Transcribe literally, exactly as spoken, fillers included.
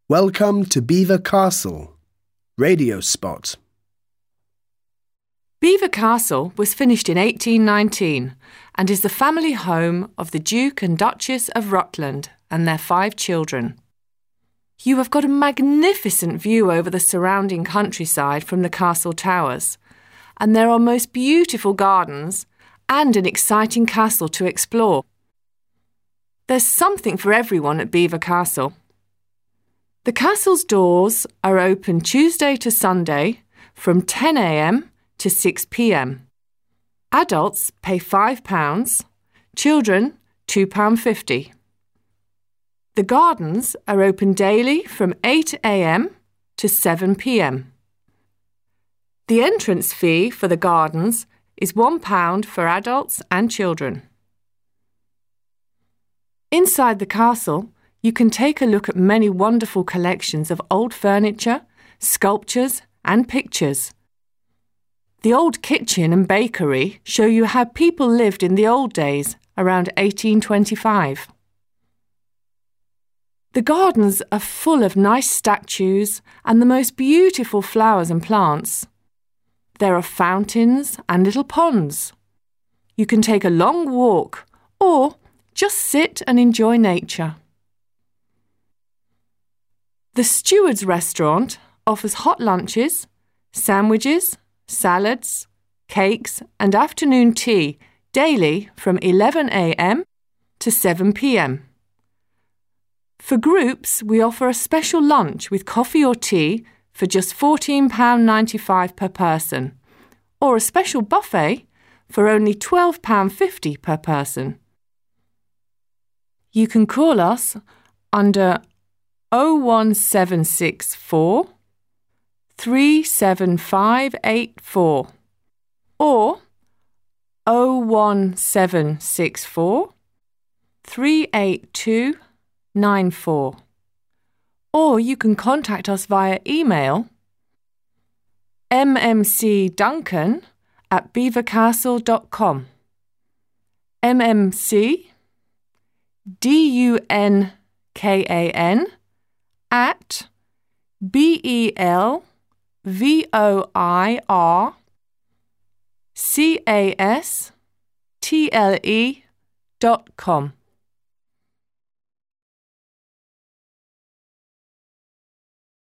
Welcome to Belvoir Castle. Radio spot. Belvoir Castle was finished in eighteen nineteen and is the family home of the Duke and Duchess of Rutland and their five children. You have got a magnificent view over the surrounding countryside from the castle towers, and there are most beautiful gardens and an exciting castle to explore. There's something for everyone at Belvoir Castle. The castle's doors are open Tuesday to Sunday from ten a m to six p m. Adults pay five pounds, children two pounds fifty. The gardens are open daily from eight a m to seven p m. The entrance fee for the gardens is one pound for adults and children. Inside the castle, you can take a look at many wonderful collections of old furniture, sculptures and pictures. The old kitchen and bakery show you how people lived in the old days around eighteen twenty-five. The gardens are full of nice statues and the most beautiful flowers and plants. There are fountains and little ponds. You can take a long walk or just sit and enjoy nature. The Steward's Restaurant offers hot lunches, sandwiches, salads, cakes and afternoon tea daily from eleven a m to seven p m. For groups, we offer a special lunch with coffee or tea for just fourteen pounds ninety-five per person, or a special buffet for only twelve pounds fifty per person. You can call us under oh one seven six four, three seven five eight four or oh one seven six four, three eight two nine four. Or you can contact us via email mmcduncan at belvoircastle dot com. mmc D U N K A N at B E L V O I R C A S T L E dot com.